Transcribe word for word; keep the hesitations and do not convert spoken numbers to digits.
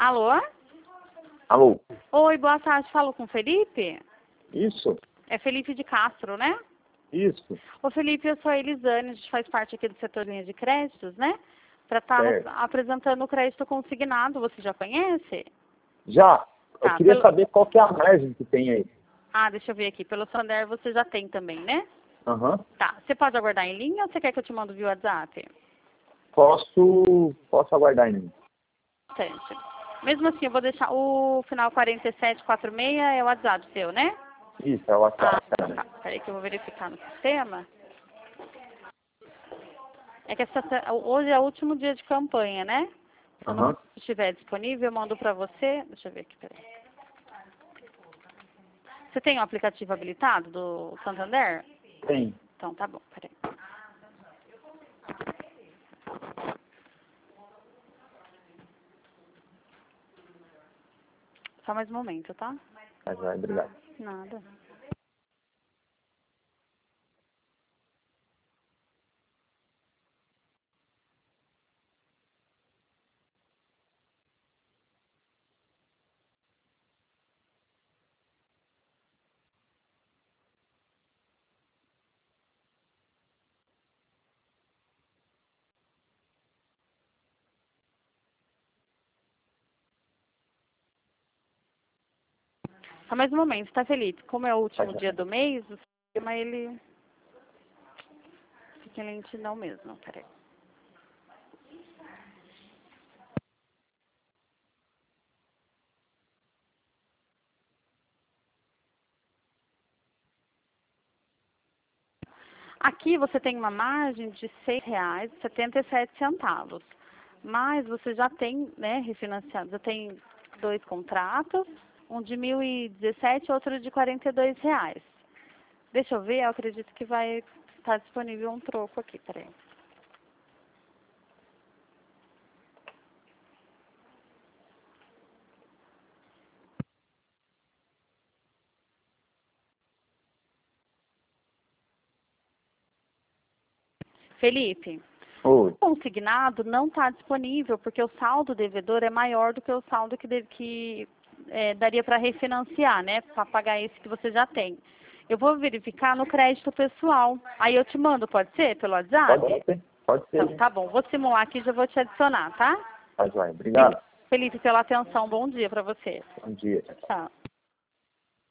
Alô? Alô? Oi, boa tarde. Falo com o Felipe? Isso? É Felipe de Castro, né? Isso. Ô, Felipe, eu sou a Elisane, a gente faz parte aqui do setor linha de créditos, né? Para estar Certo. apresentando o crédito consignado. Você já conhece? Já. Eu Tá, queria pelo- saber qual que é a margem que tem aí. Ah, deixa eu ver aqui. Pelo Santander você já tem também, né? Aham. Tá. Você pode aguardar em linha ou você quer que eu te mando via WhatsApp? Posso, posso aguardar ainda. Bastante. Mesmo assim, eu vou deixar o final quarenta e sete quarenta e seis é o WhatsApp seu, né? Isso, é o Ah, WhatsApp. tá. Peraí que eu vou verificar no sistema. É que essa, hoje é o último dia de campanha, né? Quando Aham. estiver disponível, eu mando pra você. Deixa eu ver aqui, peraí. Você tem o aplicativo habilitado do Santander? Tem. Então tá bom, peraí. Só mais um momento, tá? Mas vai, obrigado. Nada. Só mais um momento, tá, Felipe? Como é o último Vai, dia do mês, o sistema ele fica em lentidão mesmo, peraí. Aqui você tem uma margem de seis reais e setenta e sete centavos. Mas você já tem, né, refinanciado, já tem dois contratos, um de mil e dezessete e outro de quarenta e dois reais. Deixa eu ver, eu acredito que vai estar disponível um troco aqui, peraí. Felipe, Oi. o consignado não está disponível porque o saldo devedor é maior do que o saldo que, deve- que é, daria para refinanciar, né? Para pagar esse que você já tem. Eu vou verificar no crédito pessoal. Aí eu te mando, pode ser? Pelo WhatsApp? Pode ser. Pode ser. Então, tá bom. Vou simular aqui e já vou te adicionar, tá? Mas vai, obrigado. Felipe, pela atenção. Bom dia para você. Bom dia. Tchau.